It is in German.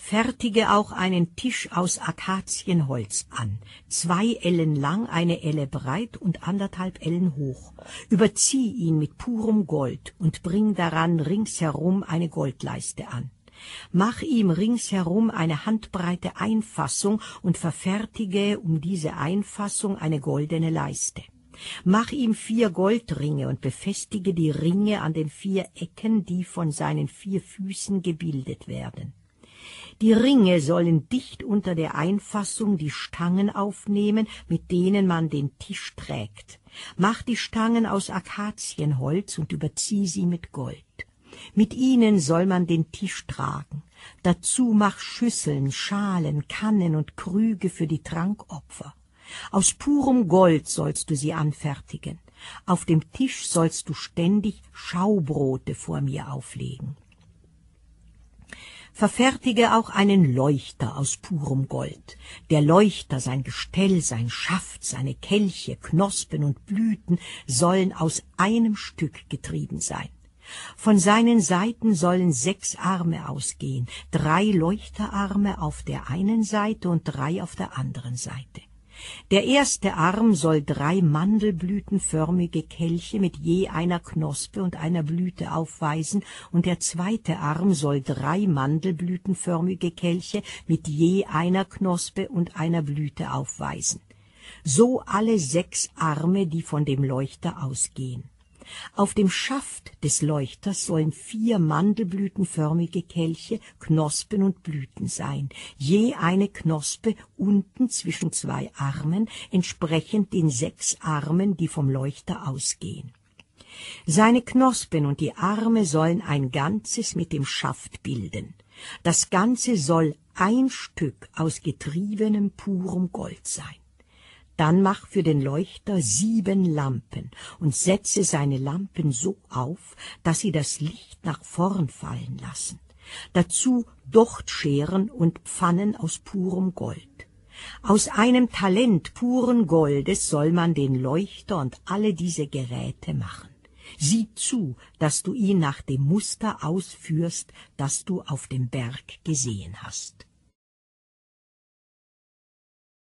Fertige auch einen Tisch aus Akazienholz an, 2 Ellen lang, 1 Elle breit und 1,5 Ellen hoch. Überzieh ihn mit purem Gold und bring daran ringsherum eine Goldleiste an. Mach ihm ringsherum eine handbreite Einfassung und verfertige um diese Einfassung eine goldene Leiste. Mach ihm 4 Goldringe und befestige die Ringe an den 4 Ecken, die von seinen 4 Füßen gebildet werden. Die Ringe sollen dicht unter der Einfassung die Stangen aufnehmen, mit denen man den Tisch trägt. Mach die Stangen aus Akazienholz und überzieh sie mit Gold. Mit ihnen soll man den Tisch tragen. Dazu mach Schüsseln, Schalen, Kannen und Krüge für die Trankopfer. Aus purem Gold sollst du sie anfertigen. Auf dem Tisch sollst du ständig Schaubrote vor mir auflegen. Verfertige auch einen Leuchter aus purem Gold. Der Leuchter, sein Gestell, sein Schaft, seine Kelche, Knospen und Blüten sollen aus einem Stück getrieben sein. Von seinen Seiten sollen 6 Arme ausgehen, 3 Leuchterarme auf der einen Seite und 3 auf der anderen Seite. Der erste Arm soll 3 mandelblütenförmige Kelche mit je einer Knospe und einer Blüte aufweisen, und der zweite Arm soll 3 mandelblütenförmige Kelche mit je einer Knospe und einer Blüte aufweisen. So alle 6 Arme, die von dem Leuchter ausgehen. Auf dem Schaft des Leuchters sollen 4 mandelblütenförmige Kelche, Knospen und Blüten sein, je eine Knospe unten zwischen 2 Armen, entsprechend den 6 Armen, die vom Leuchter ausgehen. Seine Knospen und die Arme sollen ein Ganzes mit dem Schaft bilden. Das Ganze soll ein Stück aus getriebenem purem Gold sein. Dann mach für den Leuchter 7 Lampen und setze seine Lampen so auf, dass sie das Licht nach vorn fallen lassen. Dazu Dochtscheren und Pfannen aus purem Gold. Aus einem Talent puren Goldes soll man den Leuchter und alle diese Geräte machen. Sieh zu, dass du ihn nach dem Muster ausführst, das du auf dem Berg gesehen hast.